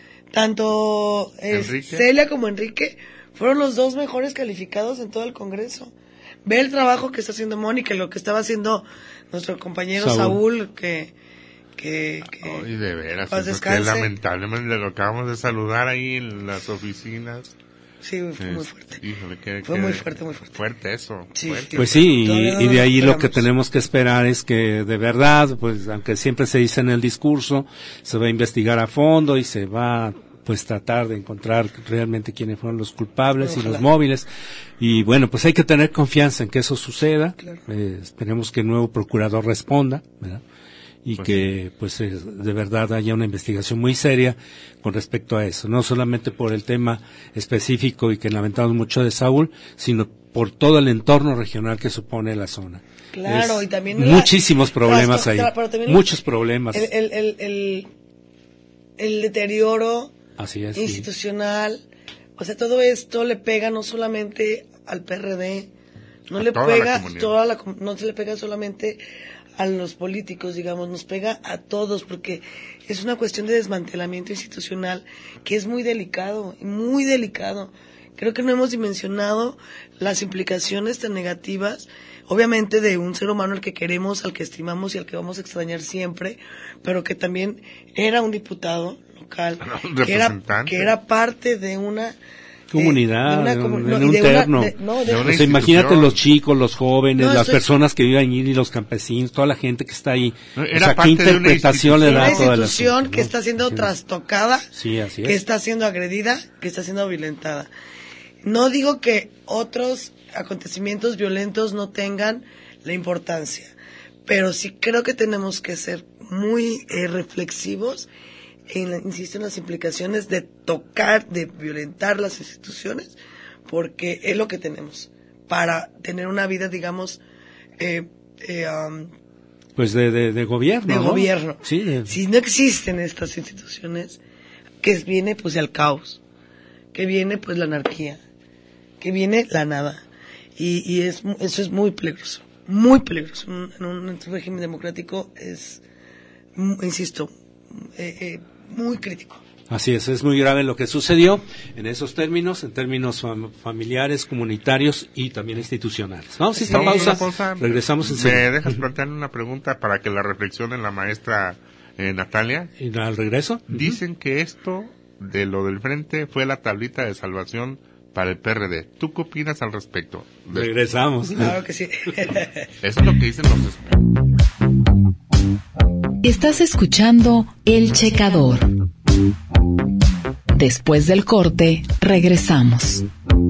tanto eh, Enrique. Celia como Enrique fueron los dos mejores calificados en todo el Congreso. Ve el trabajo que está haciendo Mónica, lo que estaba haciendo nuestro compañero Saúl. Saúl, que, que, que Ay, de veras, paz eso que descanse. lamentablemente lo acabamos de saludar ahí en las oficinas. Sí, fue muy Es- fuerte. híjole, que- Fue que- muy fuerte, muy fuerte. Fuerte eso. Sí, fuerte. sí. Pues sí, y, Todavía no y de nos ahí lo que recuperamos. tenemos que esperar es que de verdad, pues aunque siempre se dice en el discurso, se va a investigar a fondo y se va pues tratar de encontrar realmente quiénes fueron los culpables y Ojalá. los móviles. Y bueno, pues hay que tener confianza en que eso suceda. Claro. Eh, esperemos que el nuevo procurador responda, ¿verdad? Y Pues que pues eh, de verdad haya una investigación muy seria con respecto a eso, no solamente por el tema específico y que lamentamos mucho de Saúl, sino por todo el entorno regional que supone la zona. Claro, Es y también la- muchísimos problemas trasto- ahí, tra- pero también muchos problemas. El, el, el, el, el deterioro Así es. sí. institucional, o sea, todo esto le pega no solamente al P R D, no A le toda la pega comunidad. toda la com- no se le pega solamente a los políticos, digamos, nos pega a todos, porque es una cuestión de desmantelamiento institucional que es muy delicado, muy delicado. Creo que no hemos dimensionado las implicaciones tan negativas, obviamente de un ser humano al que queremos, al que estimamos y al que vamos a extrañar siempre, pero que también era un diputado local, Un que era, representante. que era parte de una Comunidad, eh, de una en comu- un- no, en y un de una- terno. de- no, de- De una O sea, institución. imagínate los chicos, los jóvenes, No, las estoy- personas que viven allí, los campesinos, toda la gente que está ahí. No, O era sea, parte ¿qué de una interpretación le una da a toda la institución que está siendo trastocada, Sí, así que es. está siendo agredida, que está siendo violentada. No digo que otros acontecimientos violentos no tengan la importancia, pero sí creo que tenemos que ser muy eh, reflexivos en, la- insisto, en las implicaciones de tocar, de violentar las instituciones, porque es lo que tenemos para tener una vida, digamos, eh, eh, um, Pues de, de, de gobierno, de ¿no? gobierno. Sí, de- Si no existen estas instituciones, que viene pues el caos, que viene pues la anarquía, que viene la nada. Y, y es mu- eso es muy peligroso, muy peligroso. Un- En un régimen democrático es, mm, insisto, eh, eh, muy crítico. Así es, es muy grave lo que sucedió en esos términos, en términos fam- familiares, comunitarios y también institucionales. Vamos a esta Vamos a pausa, una pausa. regresamos ¿Me enseguida. dejas plantearle una pregunta para que la reflexione la maestra eh, Natalia? ¿Y al regreso? Dicen que esto de lo del frente fue la tablita de salvación para el P R D. ¿Tú qué opinas al respecto? De- Regresamos. Claro que sí. Eso es lo que dicen los expertos. Estás escuchando El Checador. Después del corte, regresamos.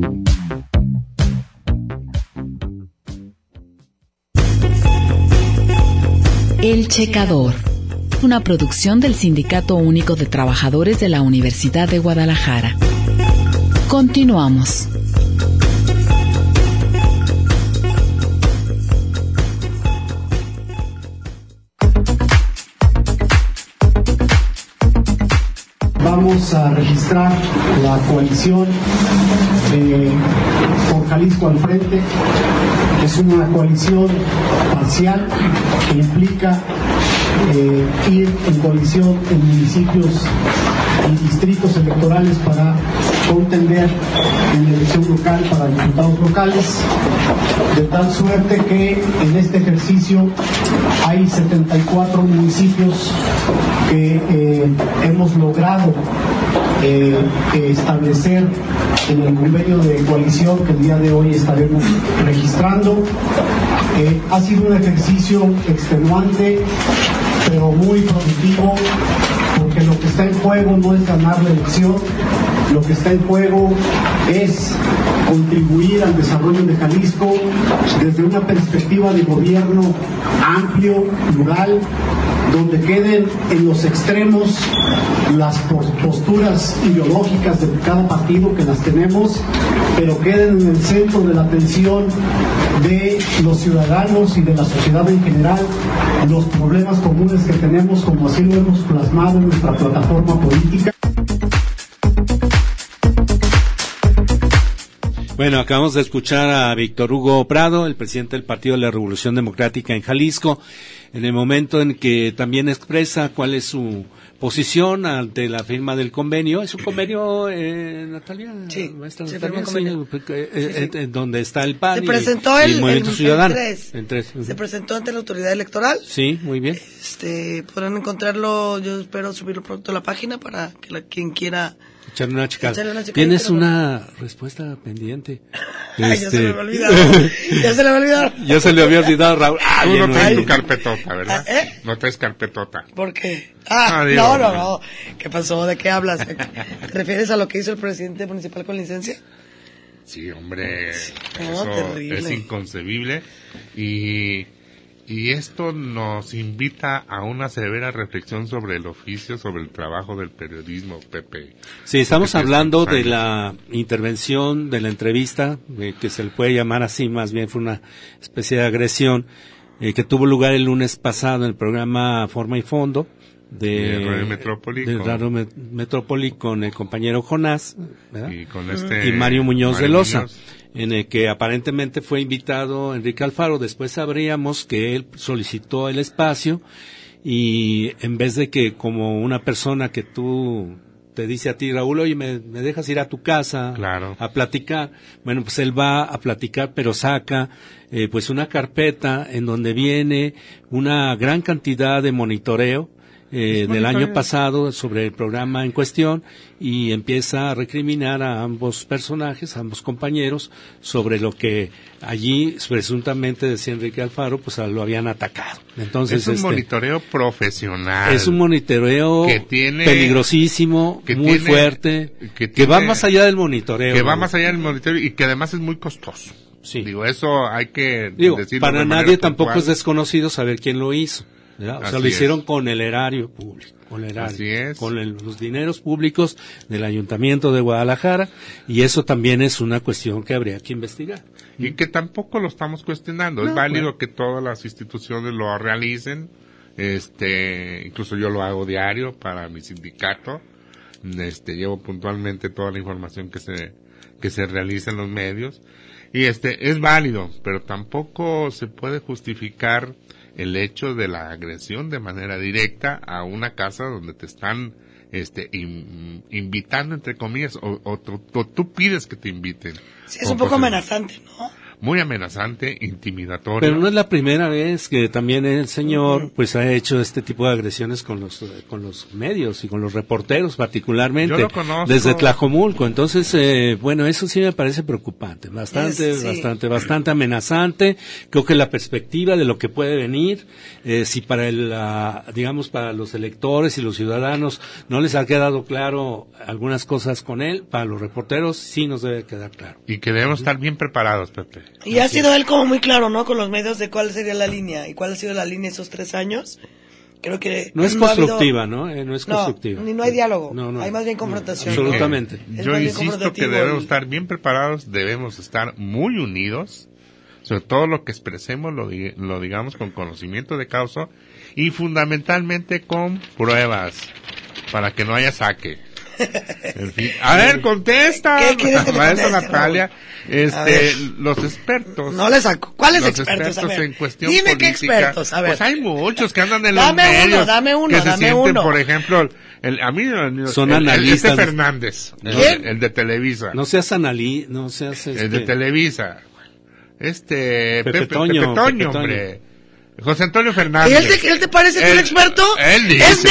El Checador, una producción del Sindicato Único de Trabajadores de la Universidad de Guadalajara. Continuamos. vamos a registrar la coalición eh, por Jalisco al frente. Es una coalición parcial que implica eh, ir en coalición en municipios y distritos electorales para contender en la elección local para diputados locales, de tal suerte que en este ejercicio hay setenta y cuatro municipios que eh, hemos logrado eh, establecer en el convenio de coalición que el día de hoy estaremos registrando. Eh, ha sido un ejercicio extenuante, pero muy productivo, porque lo que está en juego no es ganar la elección, lo que está en juego es contribuir al desarrollo de Jalisco desde una perspectiva de gobierno amplio, plural, donde queden en los extremos las posturas ideológicas de cada partido, que las tenemos, pero queden en el centro de la atención de los ciudadanos y de la sociedad en general los problemas comunes que tenemos, como así lo hemos plasmado en nuestra plataforma política. Bueno, acabamos de escuchar a Víctor Hugo Prado, el presidente del Partido de la Revolución Democrática en Jalisco, en el momento en que también expresa cuál es su posición ante la firma del convenio. ¿Es un convenio, eh, Natalia? Sí, Maestra se Natalia, firmó un convenio. sí, eh, Sí, sí. eh, en donde está el P A N Se y, presentó y el, el Movimiento el, Ciudadano. el tres. En tres. Se presentó ante la autoridad electoral. Sí, muy bien. Este, podrán encontrarlo, yo espero subirlo pronto a la página para que la, quien quiera Echarle una checada. Echarle una checada, Tienes pero una respuesta pendiente. Ay, Este... ya se me había olvidado. Ya se le había olvidado. Ya se le había olvidado, Raúl. Ah, Tú bien, no muy traes bien. tu carpetota, ¿verdad? ¿Eh? No traes carpetota. ¿Por qué? Ah, Ah, digo, no, no, no. no. ¿Qué pasó? ¿De qué hablas? ¿Te refieres a lo que hizo el presidente municipal con licencia? Sí, hombre, No, eso terrible. es inconcebible y, y esto nos invita a una severa reflexión sobre el oficio, sobre el trabajo del periodismo, Pepe. Sí, estamos Porque hablando tienes de tantos la intervención, de la entrevista, eh, que se le puede llamar así, más bien fue una especie de agresión, eh, que tuvo lugar el lunes pasado en el programa Forma y Fondo de, De Radio Metrópoli de con- Radio Met- Metrópoli con el compañero Jonás, ¿verdad? Y con este y Mario Muñoz Mario de Loza, Muñoz. en el que aparentemente fue invitado Enrique Alfaro. Después sabríamos que él solicitó el espacio y en vez de que como una persona que tú te dice a ti, Raúl, oye, ¿me, me dejas ir a tu casa Claro. a platicar? Bueno, pues él va a platicar, pero saca eh, pues una carpeta en donde viene una gran cantidad de monitoreo eh, del año pasado sobre el programa en cuestión y empieza a recriminar a ambos personajes, a ambos compañeros, sobre lo que allí presuntamente, decía Enrique Alfaro, pues lo habían atacado. Entonces, es un este, monitoreo profesional. es un monitoreo que tiene- peligrosísimo, que muy tiene- fuerte, que que, va tiene- más allá del monitoreo. que va ¿no? más allá del monitoreo y que además es muy costoso. Sí. Digo, eso hay que Digo, decirlo para de manera nadie tampoco puntual. es desconocido saber quién lo hizo. ¿verdad? O sea, Así lo hicieron es. con el erario público, con el erario, Así es. con el- los dineros públicos del Ayuntamiento de Guadalajara, y eso también es una cuestión que habría que investigar. Y que tampoco lo estamos cuestionando. No, es válido claro. que todas las instituciones lo realicen. Este, incluso yo lo hago diario para mi sindicato. Este, llevo puntualmente toda la información que se, que se realiza en los medios. Y este, es válido, pero tampoco se puede justificar el hecho de la agresión de manera directa a una casa donde te están, este, in- invitando, entre comillas, o, o tú- o tú pides que te inviten. Sí, es Como un poco por- amenazante, ¿no? Muy amenazante, intimidatorio. Pero no es la primera vez que también el señor pues ha hecho este tipo de agresiones con los eh, con los medios y con los reporteros particularmente, Yo lo conozco. desde Tlajomulco. Entonces, eh, bueno, eso sí me parece preocupante, bastante, Es- sí. bastante, bastante amenazante. Creo que la perspectiva de lo que puede venir, eh, si para el, ah, digamos, para los electores y los ciudadanos no les ha quedado claro algunas cosas con él, para los reporteros sí nos debe quedar claro. Y que debemos estar bien preparados, Pepe. Y ha sido él como muy claro, ¿no? Con los medios de cuál sería la línea y cuál ha sido la línea esos tres años. Creo que No es ha habido- constructiva, ¿no? Eh, no es No, constructiva. ni no hay diálogo. No, no. Hay más bien confrontación. No, absolutamente. Es Yo más bien insisto que confrontativo debemos el- estar bien preparados, debemos estar muy unidos, sobre todo lo que expresemos lo, di- lo digamos con conocimiento de causa y fundamentalmente con pruebas, para que no haya saque. En fin. A ver, contesta, ¿Qué quieres que te maestra conteste, Natalia. A Este, ver. los expertos. No le saco. ¿Cuáles los expertos? A expertos ver, en cuestión dime política. qué expertos, a ver. Pues hay muchos que andan en Dame los uno, medios. dame uno, que se dame sienten, uno. por ejemplo, el, a mí, el, Son el- el- analistas. este Fernández. ¿Quién? El, el de Televisa. No seas analí, no seas este... El de Televisa. Este, Pepe Pepe, Toño, Pepe Toño, Pepe Toño. hombre. José Antonio ¿Y Fernández. él te, él te parece que es Él- un experto? Él dice. ¿Es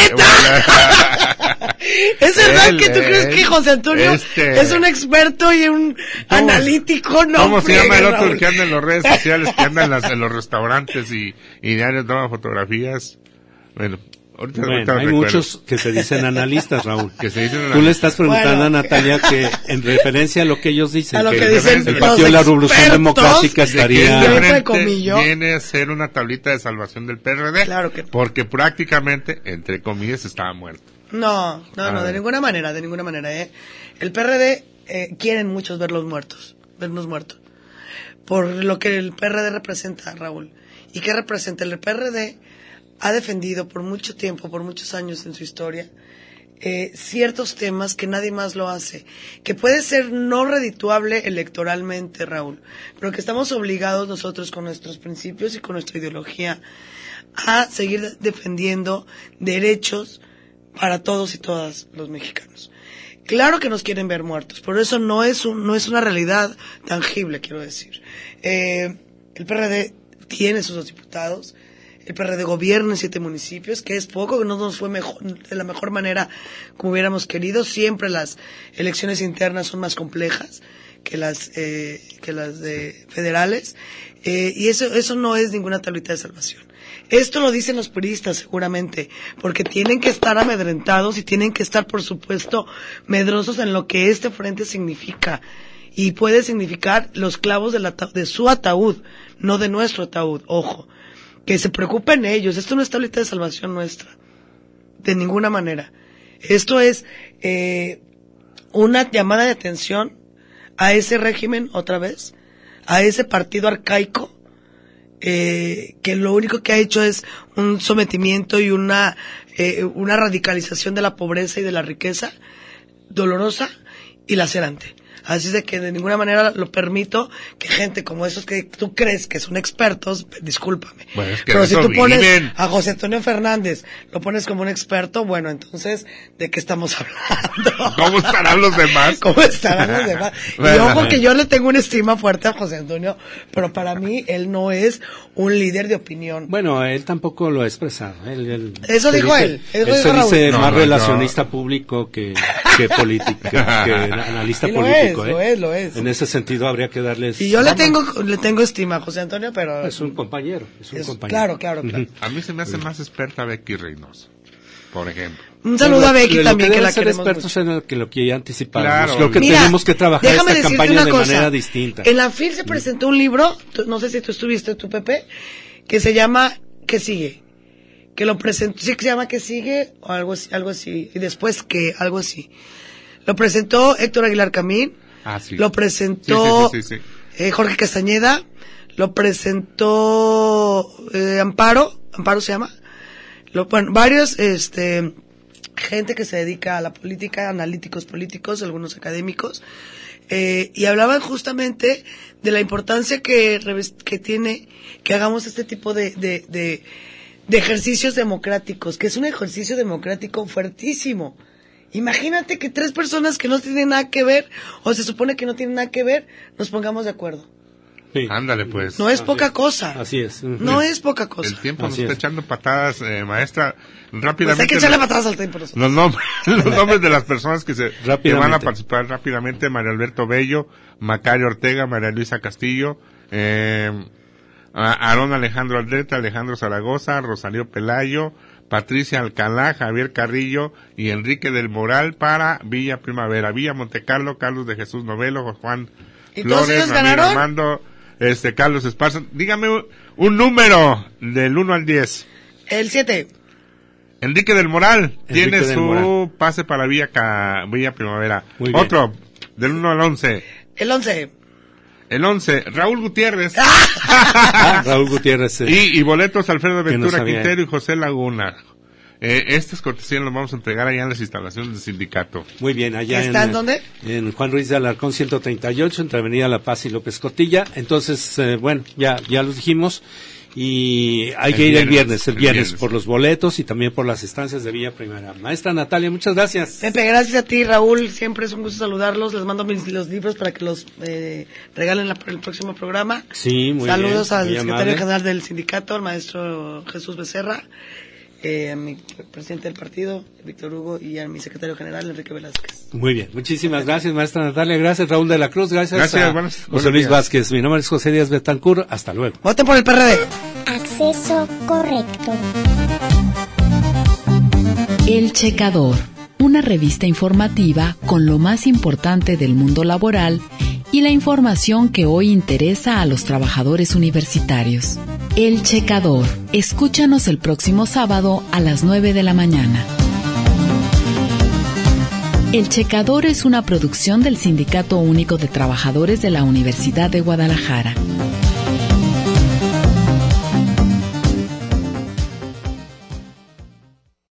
neta? ¿Es verdad Él, que tú él, crees que José Antonio este- es un experto y un analítico? No, ¿Cómo se llama el friegue, otro Raúl. el que anda en las redes sociales, que anda en, las, en los restaurantes y, y diario toma fotografías? Bueno, ahorita, Bueno, ahorita hay recuerdo. muchos que se dicen analistas, Raúl. Que se dicen Tú le analistas. estás preguntando Bueno. a Natalia que en referencia a lo que ellos dicen, A lo que, que dicen el los Partido de la Revolución expertos, Democrática De que estaría... este Siempre frente comillo. viene a ser una tablita de salvación del P R D. Claro que no. Porque prácticamente, entre comillas, estaba muerto. No, no, A no, de ver. ninguna manera, de ninguna manera, ¿eh? El P R D eh, quieren muchos verlos muertos, vernos muertos. Por lo que el P R D representa, Raúl. ¿Y qué representa? El P R D ha defendido por mucho tiempo, por muchos años en su historia, eh, ciertos temas que nadie más lo hace, que puede ser no redituable electoralmente, Raúl, pero que estamos obligados nosotros con nuestros principios y con nuestra ideología a seguir defendiendo derechos para todos y todas los mexicanos. Claro que nos quieren ver muertos, pero eso no es un, no es una realidad tangible, quiero decir. Eh, el P R D tiene sus dos diputados, el P R D gobierna en siete municipios, que es poco, que no nos fue mejor, de la mejor manera como hubiéramos querido. Siempre las elecciones internas son más complejas que las eh, que las de federales, eh, y eso eso no es ninguna tablita de salvación. Esto lo dicen los puristas seguramente, porque tienen que estar amedrentados y tienen que estar, por supuesto, medrosos en lo que este frente significa. Y puede significar los clavos del ata- de su ataúd, no de nuestro ataúd, ojo. Que se preocupen ellos, esto no es tablita de salvación nuestra, de ninguna manera. Esto es eh, una llamada de atención a ese régimen, otra vez, a ese partido arcaico, eh, que lo único que ha hecho es un sometimiento y una, eh, una radicalización de la pobreza y de la riqueza, dolorosa y lacerante. Así es de que de ninguna manera lo permito que gente como esos que tú crees que son expertos, discúlpame. Bueno, es que pero de si eso tú pones viven. a José Antonio Fernández, lo pones como un experto, bueno, entonces, ¿de qué estamos hablando? ¿Cómo estarán los demás? ¿Cómo estarán los demás? Y Bueno. ojo que yo le tengo una estima fuerte a José Antonio, pero para mí él no es un líder de opinión. Bueno, él tampoco lo ha expresado. Él, él- Eso se dijo dice- él, eso Él se dijo Raúl. dice No, más no, relacionista público que, que político, que, que analista Sí, lo político. es, ¿eh? lo es, lo es. En ese sentido habría que darles... Y yo le Vamos, tengo, le tengo estima a José Antonio, pero... Es un compañero, es un es- compañero. claro, claro, claro. A mí se me hace más experta Becky Reynoso, por ejemplo. Un saludo a Becky Lo también, que que deben la ser queremos expertos mucho. en lo que, lo que ya anticipamos. Claro. Lo que Mira, tenemos que trabajar déjame esta decirte campaña una de cosa. manera distinta. En la F I L se presentó un libro, tú- no sé si tú estuviste, tú, Pepe, que se llama ¿Qué sigue? Que lo presentó, sí que se llama ¿Qué sigue? O algo así, algo así. Y después ¿qué? Algo así. Lo presentó Héctor Aguilar Camín. Ah, sí. Lo presentó Sí, sí, sí, sí, sí. eh, Jorge Castañeda. Lo presentó eh, Amparo. Amparo se llama. Lo, bueno, varios, este, gente que se dedica a la política, analíticos políticos, algunos académicos, eh, y hablaban justamente de la importancia que, reves- que tiene que hagamos este tipo de, de, de, de ejercicios democráticos, que es un ejercicio democrático fuertísimo. Imagínate que tres personas que no tienen nada que ver, o se supone que no tienen nada que ver, nos pongamos de acuerdo. Sí. Ándale, pues. No es Así poca es. cosa. Así es. Ujú. No es poca cosa. El tiempo Así nos está es. echando patadas, eh, maestra. Pues Rápidamente. hay que echarle los- patadas al tiempo nosotros. Los nombres, los nombres de las personas que se que Rápidamente. van a participar rápidamente: María Alberto Bello, Macario Ortega, María Luisa Castillo, eh, a- Aarón Alejandro Aldrete, Alejandro Zaragoza, Rosario Pelayo, Patricia Alcalá, Javier Carrillo y Enrique del Moral para Villa Primavera, Villa Montecarlo, Carlos de Jesús Novelo, Juan ¿Y todos Flores, ellos Ramiro ganaron? Armando, este Carlos Esparza. Dígame un, un número del uno al diez. El siete. Enrique del Moral Enrique tiene del su Moral. pase para Villa, Ca- Villa Primavera. Muy bien. Otro, del uno al once. El once. El once, Raúl Gutiérrez. Ah, Raúl Gutiérrez. eh. y, y boletos Alfredo Que no Ventura sabía. Quintero y José Laguna. Eh, estas cortesías las vamos a entregar allá en las instalaciones del sindicato. Muy bien, allá ¿Está en en, dónde? En Juan Ruiz de Alarcón ciento treinta y ocho, entre Avenida La Paz y López Cotilla. Entonces, eh, bueno, ya ya los dijimos. Y hay El que ir el viernes, viernes, el el viernes, viernes. por los boletos y también por las estancias de Villa Primera. Maestra Natalia, muchas gracias. Pepe, gracias a ti, Raúl. Siempre es un gusto saludarlos. Les mando mis, los libros para que los eh, regalen la, el próximo programa. Sí, muy Saludos bien, al muy secretario amable. general del sindicato, el maestro Jesús Becerra, eh, a mi presidente del partido, Víctor Hugo, y a mi secretario general, Enrique Velázquez. Muy bien, muchísimas gracias, maestra Natalia. Gracias, Raúl de la Cruz. Gracias, Gracias, a buenas- José buenos Luis días. Vázquez. Mi nombre es José Díaz Betancur. Hasta luego. Voten por el P R D. Acceso correcto. El Checador, una revista informativa con lo más importante del mundo laboral y la información que hoy interesa a los trabajadores universitarios. El Checador. Escúchanos el próximo sábado a las nueve de la mañana. El Checador es una producción del Sindicato Único de Trabajadores de la Universidad de Guadalajara.